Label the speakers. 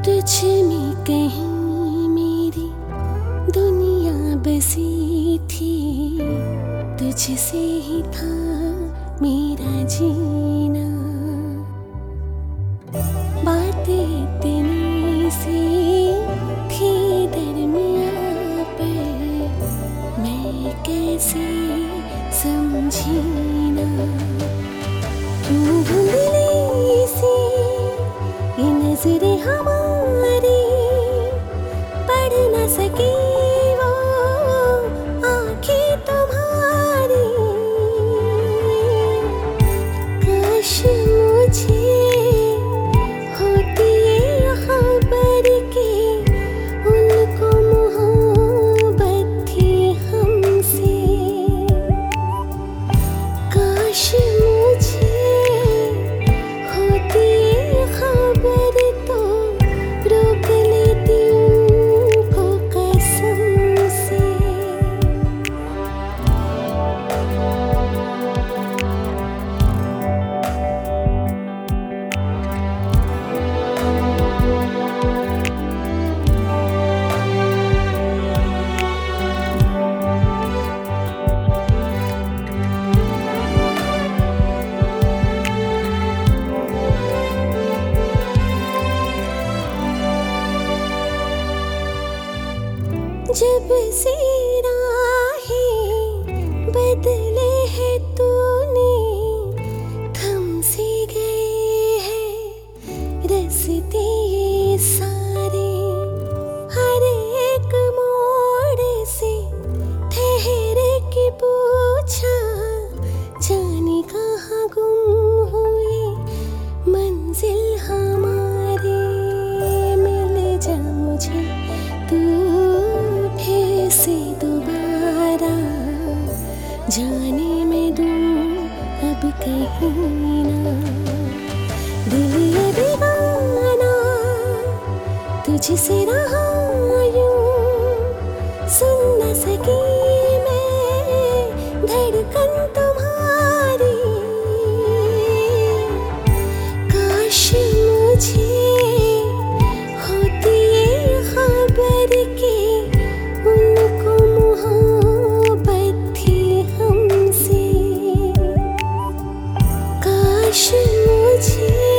Speaker 1: तुझ में कहीं मेरी दुनिया बसी थी, तुझसे ही था मेरा जीना। बातें इतनी सी थी दरमियां पर, मैं कैसे समझी ना। क्यों धुंधली सी ये नजरें हमारी, पढ़ न सकी वो आँखें तुम्हारी। काश मुझे होती ये खबर कि उनको मोहब्बत थी हमसे। काश मुझे होती ये खबर तो रोक लेती उनको कसम से। जब से राहें बदले हैं तूने, थम से गए हैं रास्ते ये सारे। हर एक मोड़ से ठहर के पूछा, जाने कहाँ गुम हुए मंजिल हमारे। मिल जा मुझे तू फिर से दोबारा, जाने मैं दूँ अब कहीं ना। दिल ये दीवाना तुझसे रहा यूं, सुन न सकी मैं धड़कन तुम्हारी। काश मुझे होती ये खबर कि उनको मोहब्बत थी हमसे। काश मुझे